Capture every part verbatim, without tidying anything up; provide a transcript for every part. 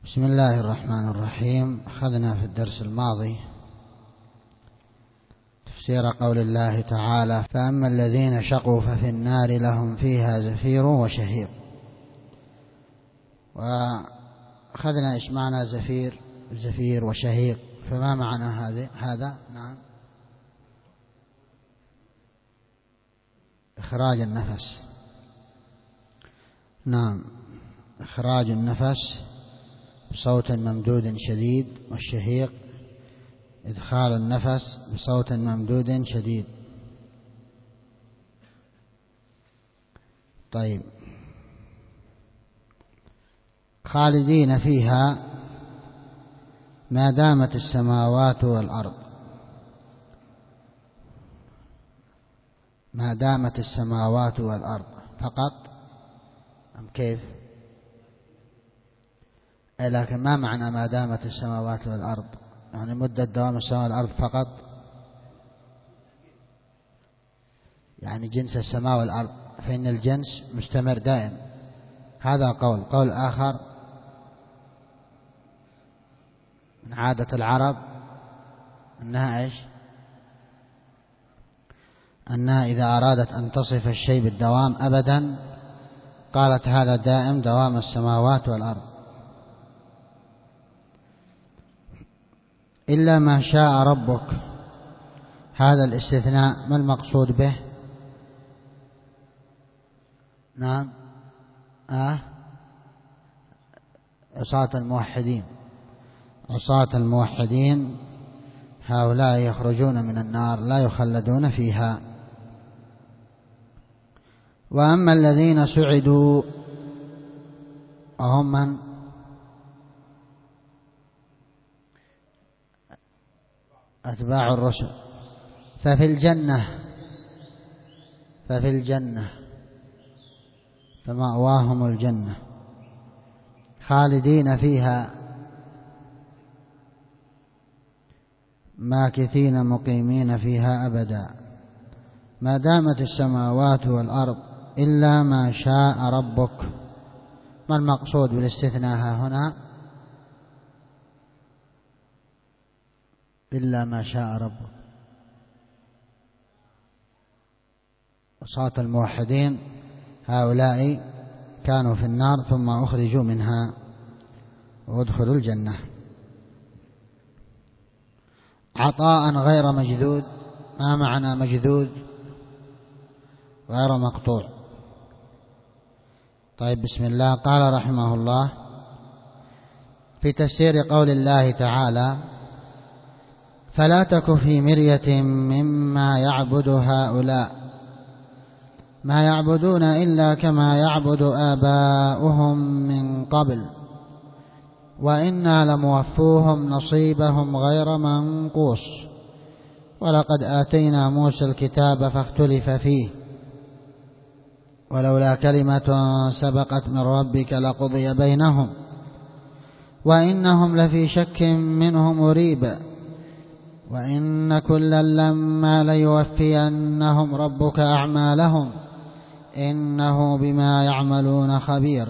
بسم الله الرحمن الرحيم. أخذنا في الدرس الماضي تفسير قول الله تعالى: فأما الذين شقوا ففي النار لهم فيها زفير وشهيق. وأخذنا إيش معنى زفير زفير وشهيق، فما معنى هذا هذا نعم إخراج النفس. نعم إخراج النفس بصوت ممدود شديد، والشهيق إدخال النفس بصوت ممدود شديد. طيب، خالدين فيها ما دامت السماوات والأرض. ما دامت السماوات والأرض فقط أم كيف؟ لكن ما معنى ما دامت السماوات والأرض؟ يعني مدة دوام السماوات والأرض فقط، يعني جنس السماء والأرض، فإن الجنس مستمر دائم. هذا قول. قول آخر من عادة العرب أنها إيش؟ أنها إذا أرادت أن تصف الشيء بالدوام أبدا قالت هذا دائم دوام السماوات والأرض. إلا ما شاء ربك، هذا الاستثناء ما المقصود به؟ نعم آه عصاة الموحدين. عصاة الموحدين هؤلاء يخرجون من النار لا يخلدون فيها. وأما الذين سعدوا وهم من؟ أتباع الرسل. ففي الجنة ففي الجنة فمأواهم الجنة خالدين فيها ماكثين مقيمين فيها أبدا، ما دامت السماوات والأرض إلا ما شاء ربك. ما المقصود بالاستثناء هنا؟ إلا ما شاء ربك. عصاة الموحدين هؤلاء كانوا في النار ثم أخرجوا منها وادخلوا الجنة. عطاء غير مجدود. ما معنى مجدود؟ غير مقطوع. طيب، بسم الله. قال رحمه الله في تفسير قول الله تعالى: فلا تك في مرية مما يعبد هؤلاء ما يعبدون إلا كما يعبد آباؤهم من قبل وإنا لموفوهم نصيبهم غير منقوص ولقد آتينا موسى الكتاب فاختلف فيه ولولا كلمة سبقت من ربك لقضي بينهم وإنهم لفي شك منه مريب وإن كلا لما ليوفينهم ربك أعمالهم إنه بما يعملون خبير.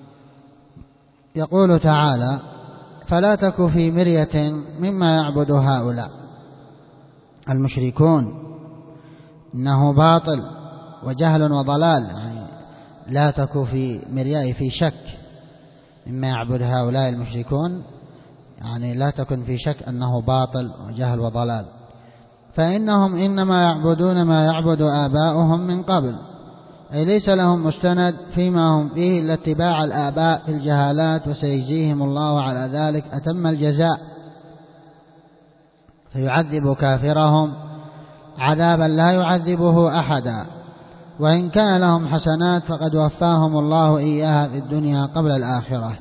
يقول تعالى: فلا تك في مرية مما يعبد هؤلاء المشركون، إنه باطل وجهل وضلال. يعني لا تك في مرية في شك مما يعبد هؤلاء المشركون، يعني لا تكن في شك أنه باطل وجهل وضلال. فإنهم إنما يعبدون ما يعبد آباؤهم من قبل، أي ليس لهم مستند فيما هم فيه إلا اتباع الآباء في الجهالات، وسيجزيهم الله على ذلك أتم الجزاء، فيعذب كافرهم عذابا لا يعذبه أحدا، وإن كان لهم حسنات فقد وفاهم الله إياها في الدنيا قبل الآخرة.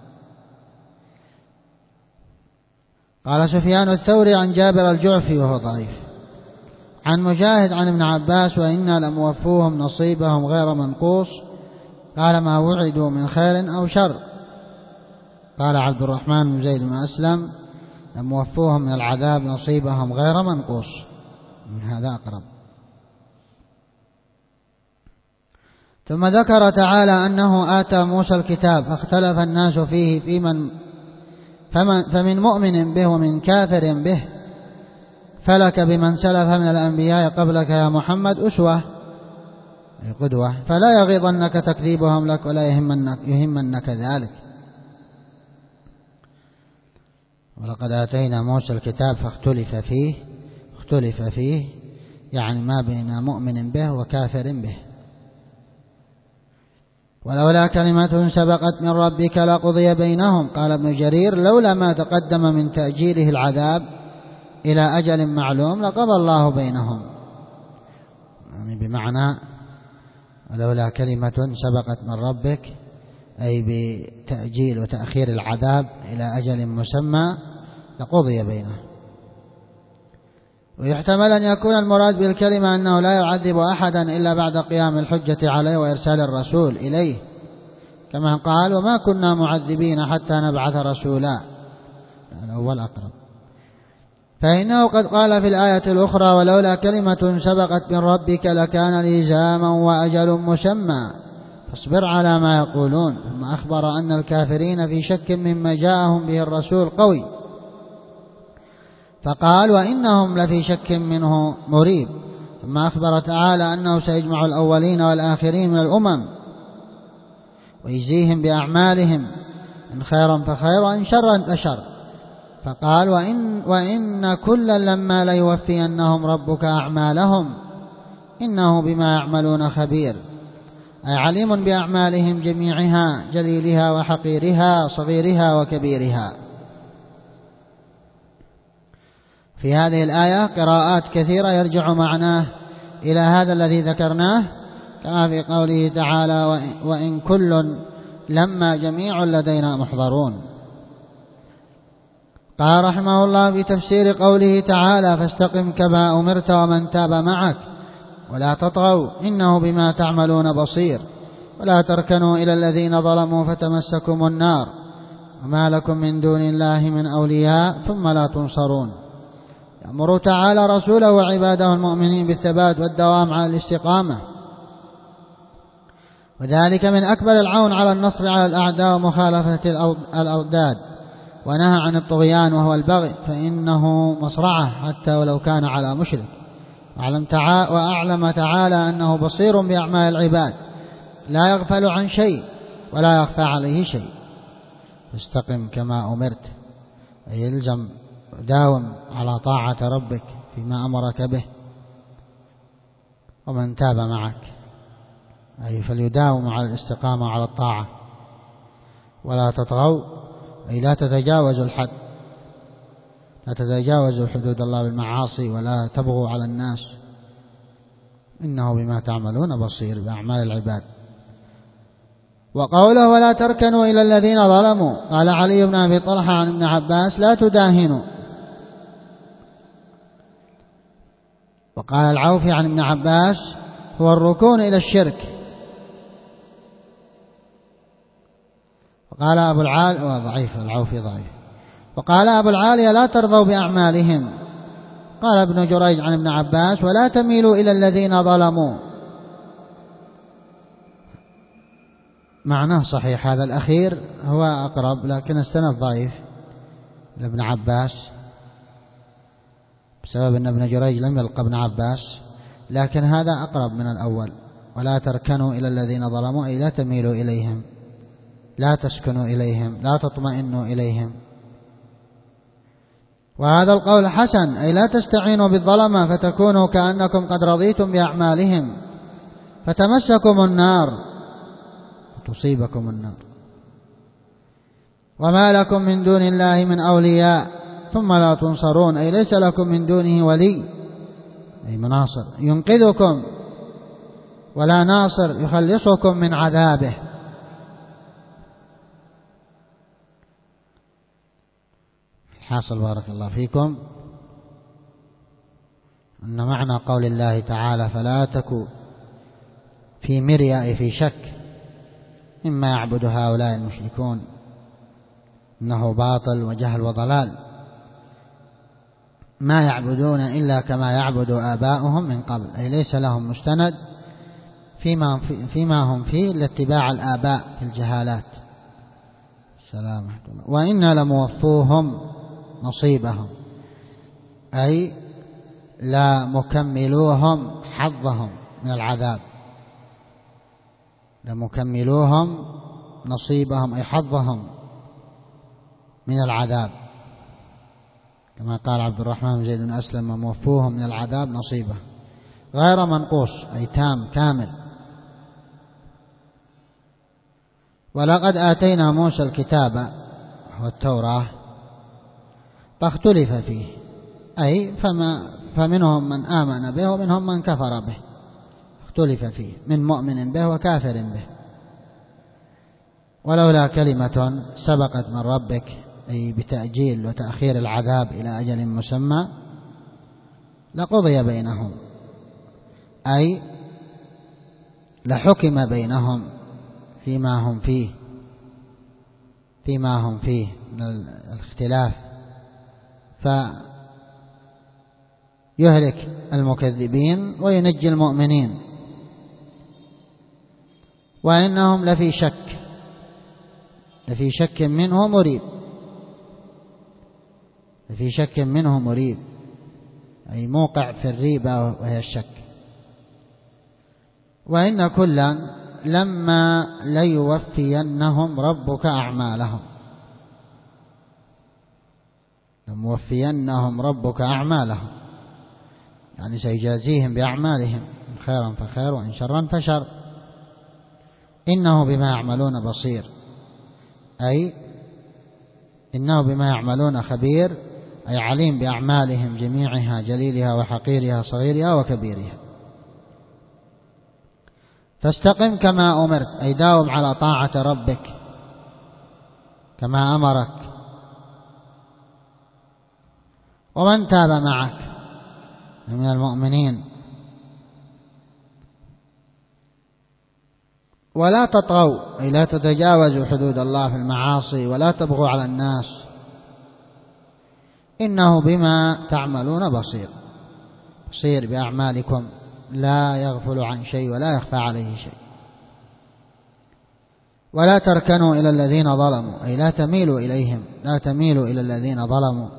قال سفيان الثوري عن جابر الجعفي وهو ضعيف، عن مجاهد عن ابن عباس: وإنا لموفوهم نصيبهم غير منقوص. قال: ما وعدوا من خير أو شر. قال عبد الرحمن بن زيد بن أسلم: لموفوهم من العذاب نصيبهم غير منقوص. من هذا أقرب. ثم ذكر تعالى أنه آتى موسى الكتاب فاختلف الناس فيه في من فمن مؤمن به ومن كافر به، فلك بمن سلف من الأنبياء قبلك يا محمد أسوة قدوة، فلا يغيظنك تكذيبهم لك ولا يهمنك, يهمنك ذلك. ولقد آتينا موسى الكتاب فاختلف فيه اختلف فيه يعني ما بين مؤمن به وكافر به. ولولا كلمة سبقت من ربك لقضي بينهم. قال ابن جرير لولا ما تقدم من تأجيله العذاب إلى أجل معلوم لقضى الله بينهم، يعني بمعنى ولولا كلمة سبقت من ربك أي بتأجيل وتأخير العذاب إلى أجل مسمى لقضي بينهم. ويحتمل أن يكون المراد بالكلمة أنه لا يعذب أحدا إلا بعد قيام الحجة عليه وإرسال الرسول إليه، كما قال وما كنا معذبين حتى نبعث رسولا، الأول أقرب. فإنه قد قال في الآية الأخرى ولولا كلمة سبقت من ربك لكان لزاما وأجل مسمى فاصبر على ما يقولون. ثم أخبر أن الكافرين في شك مما جاءهم به الرسول قوي، فقال وإنهم لفي شك منه مريب. ثم أخبر تعالى أنه سيجمع الأولين والآخرين من الأمم ويجزيهم بأعمالهم إن خيرا فخير وإن شرا فشر، فقال وإن, وإن كلا لما ليوفينهم ربك أعمالهم إنه بما يعملون خبير، أي عليم بأعمالهم جميعها جليلها وحقيرها صغيرها وكبيرها. في هذه الآية قراءات كثيرة يرجع معناه إلى هذا الذي ذكرناه، كما في قوله تعالى وإن كل لما جميع لدينا محضرون. قال رحمه الله في تفسير قوله تعالى فاستقم كما أمرت ومن تاب معك ولا تطغوا إنه بما تعملون بصير ولا تركنوا إلى الذين ظلموا فتمسكم النار وما لكم من دون الله من أولياء ثم لا تنصرون. يأمر تعالى رسوله وعباده المؤمنين بالثبات والدوام على الاستقامة، وذلك من أكبر العون على النصر على الأعداء ومخالفة الأضداد، ونهى عن الطغيان وهو البغي فإنه مصرعه حتى ولو كان على مشرك. وأعلم تعالى أنه بصير بأعمال العباد لا يغفل عن شيء ولا يخفى عليه شيء. فاستقم كما أمرت أي يلزم داوم على طاعة ربك فيما أمرك به، ومن تاب معك أي فليداوم على الاستقامة على الطاعة، ولا تطغوا أي لا تتجاوزوا الحد، لا تتجاوزوا حدود الله بالمعاصي ولا تبغوا على الناس، إنه بما تعملون بصير بأعمال العباد. وقوله ولا تركنوا إلى الذين ظلموا، قال علي بن أبي طلحة عن ابن عباس لا تداهنوا. وقال العوفي عن ابن عباس هو الركون إلى الشرك. وقال أبو العالية ضعيف، العوفي ضعيف. وقال أبو العالية لا ترضوا بأعمالهم. قال ابن جريج عن ابن عباس ولا تميلوا إلى الذين ظلموا. معناه صحيح، هذا الأخير هو أقرب، لكن السند ضعيف لابن عباس بسبب أن ابن جريج لم يلقى ابن عباس، لكن هذا أقرب من الأول. ولا تركنوا إلى الذين ظلموا أي لا تميلوا إليهم، لا تسكنوا إليهم، لا تطمئنوا إليهم. وهذا القول حسن أي لا تستعينوا بالظلمة فتكونوا كأنكم قد رضيتم بأعمالهم فتمسكم النار تصيبكم النار. وما لكم من دون الله من أولياء ثم لا تنصرون أي ليس لكم من دونه ولي أي مناصر ينقذكم، ولا ناصر يخلصكم من عذابه. حاصل بارك الله فيكم أن معنى قول الله تعالى فلا تكوا في مريا أي في شك مما يعبد هؤلاء المشركون إنه باطل وجهل وضلال، ما يعبدون إلا كما يعبد آباؤهم من قبل أي ليس لهم مستند فيما, فيما هم فيه إلا اتباع الآباء في الجهالات، السلام ورحمة الله. وإنا لموفوهم نصيبهم، أي لا مكملوهم حظهم من العذاب، لمكملوهم نصيبهم أي حظهم من العذاب، كما قال عبد الرحمن بن زيد بن أسلم: موفوهم من العذاب نصيبه، غير منقوص أي تام كامل. ولقد آتينا موسى الكتاب والتوراة فاختلف فيه، أي فما فمنهم من آمن به ومنهم من كفر به، اختلف فيه من مؤمن به وكافر به. ولولا كلمة سبقت من ربك، أي بتأجيل وتأخير العذاب إلى أجل مسمى، لقضي بينهم، أي لحكم بينهم فيما هم فيه فيما هم فيه من الاختلاف، فيهلك المكذبين وينجي المؤمنين. وإنهم لفي شك لفي شك منه مريب لفي شك منه مريب أي موقع في الريبة وهي الشك. وإن كلا لما ليوفينهم ربك أعمالهم، لموفينهم ربك أعمالهم يعني سيجازيهم بأعمالهم، إن خيرا فخير وإن شرا فشر. إنه بما يعملون بصير، أي إنه بما يعملون خبير، أي عليم بأعمالهم جميعها، جليلها وحقيرها، صغيرها وكبيرها. فاستقم كما أمرت، أي داوم على طاعة ربك كما أمرك، ومن تاب معك من المؤمنين. ولا تطغوا، أي لا تتجاوزوا حدود الله في المعاصي، ولا تبغوا على الناس، إنه بما تعملون بصير، بصير بأعمالكم، لا يغفل عن شيء ولا يخفى عليه شيء. ولا تركنوا إلى الذين ظلموا، أي لا تميلوا إليهم، لا تميلوا إلى الذين ظلموا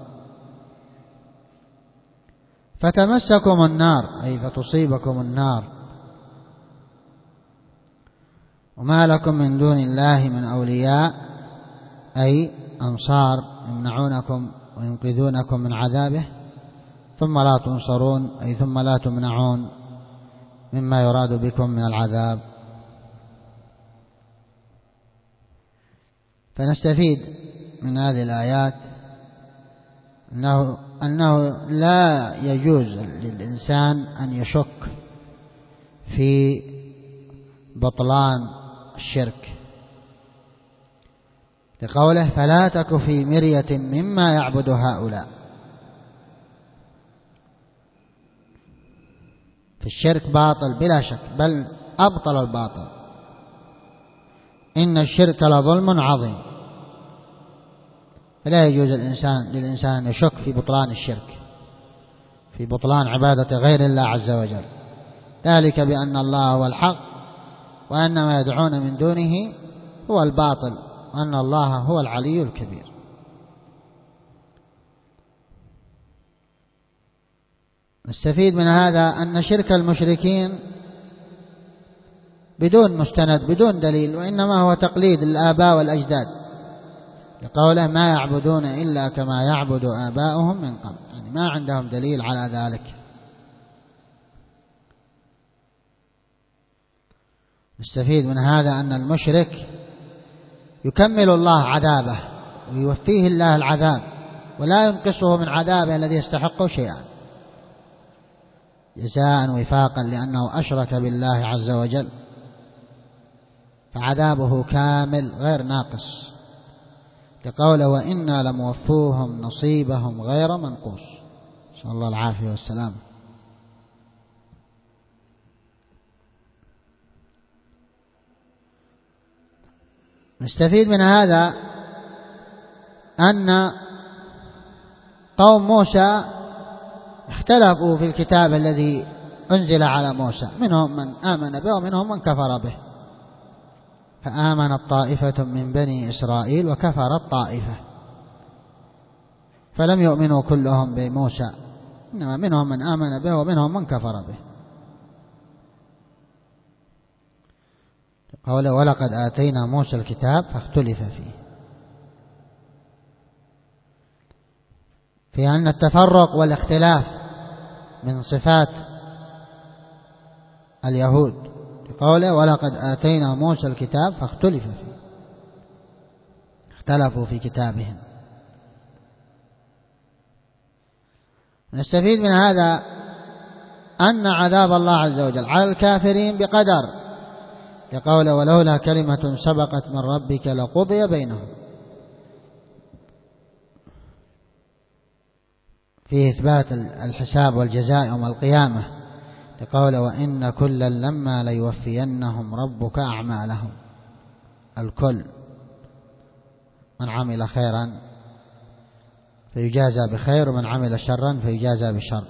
فتمسكم النار، أي فتصيبكم النار. وما لكم من دون الله من أولياء، أي أنصار يمنعونكم وينقذونكم من عذابه، ثم لا تنصرون، أي ثم لا تمنعون مما يراد بكم من العذاب. فنستفيد من هذه الآيات أنه, أنه لا يجوز للإنسان أن يشك في بطلان الشرك، لقوله: فلا تك في مرية مما يعبد هؤلاء. في الشرك باطل بلا شك، بل أبطل الباطل، إن الشرك لظلم عظيم. فلا يجوز الإنسان للإنسان أن يشك في بطلان الشرك، في بطلان عبادة غير الله عز وجل، ذلك بأن الله هو الحق، وأن ما يدعون من دونه هو الباطل، وأن الله هو العلي الكبير. نستفيد من هذا أن شرك المشركين بدون مستند، بدون دليل، وإنما هو تقليد الآباء والأجداد، لقوله: ما يعبدون إلا كما يعبد آباؤهم من قبل، يعني ما عندهم دليل على ذلك. نستفيد من هذا أن المشرك يكمل الله عذابه ويوفيه الله العذاب، ولا ينقصه من عذابه الذي يستحقه شيئا، جزاء وفاقا، لأنه أشرك بالله عز وجل، فعذابه كامل غير ناقص، لقوله: وإنا لموفوهم نصيبهم غير منقوص. نسأل الله العافية والسلام. نستفيد من هذا أن قوم موسى اختلفوا في الكتاب الذي أنزل على موسى، منهم من آمن به ومنهم من كفر به. فآمنت طائفة من بني إسرائيل وكفرت طائفة، فلم يؤمنوا كلهم بموسى، إنما منهم من آمن به ومنهم من كفر به. قوله ولقد آتينا موسى الكتاب فاختلف فيه، في أن التفرق والاختلاف من صفات اليهود. قوله ولقد آتينا موسى الكتاب فاختلف فيه، اختلفوا في كتابهم. نستفيد من هذا أن عذاب الله عز وجل على الكافرين بقدر، لقوله ولولا كلمة سبقت من ربك لقضي بينهم، في إثبات الحساب والجزاء يوم القيامة، لقوله وإن كلا لما ليوفينهم ربك أعمالهم. الكل، من عمل خيرا فيجازى بخير ومن عمل شرا فيجازى بشر.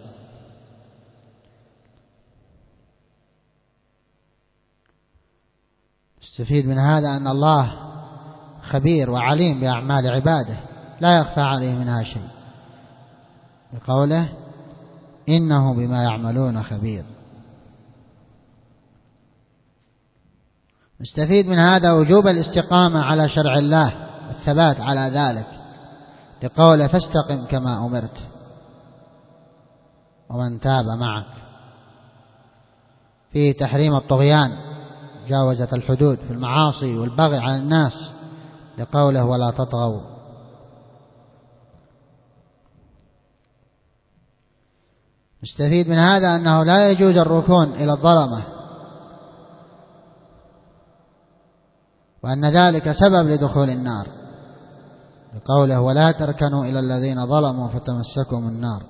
نستفيد من هذا أن الله خبير وعليم بأعمال عباده، لا يخفى عليه منها شيء، بقوله إنه بما يعملون خبير. نستفيد من هذا وجوب الاستقامة على شرع الله والثبات على ذلك، لقوله فاستقم كما أمرت ومن تاب معك، فيه تحريم الطغيان، جاوزة الحدود في المعاصي والبغي على الناس، لقوله ولا تطغوا. نستفيد من هذا أنه لا يجوز الركون إلى الظلمة، وأن ذلك سبب لدخول النار، لقوله ولا تركنوا إلى الذين ظلموا فتمسكهم النار.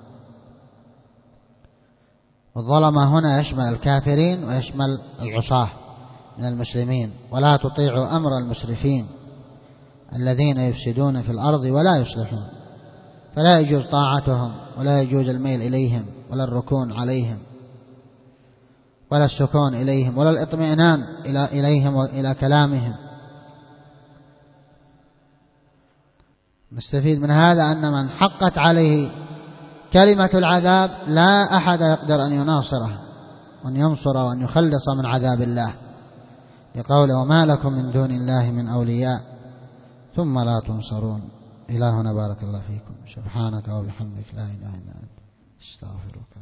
والظلمة هنا يشمل الكافرين ويشمل العصاة من المسلمين، ولا تطيعوا أمر المسرفين الذين يفسدون في الأرض ولا يصلحون، فلا يجوز طاعتهم ولا يجوز الميل إليهم ولا الركون عليهم ولا السكون إليهم ولا الاطمئنان إليهم وإلى كلامهم. نستفيد من هذا أن من حقت عليه كلمة العذاب لا أحد يقدر أن يناصره وأن ينصر وأن يخلص من عذاب الله، لقوله وما لكم من دون الله من أولياء ثم لا تنصرون. إلهنا بارك الله فيكم، سبحانك وبحمدك لا إله إلا أنت، استغفرك.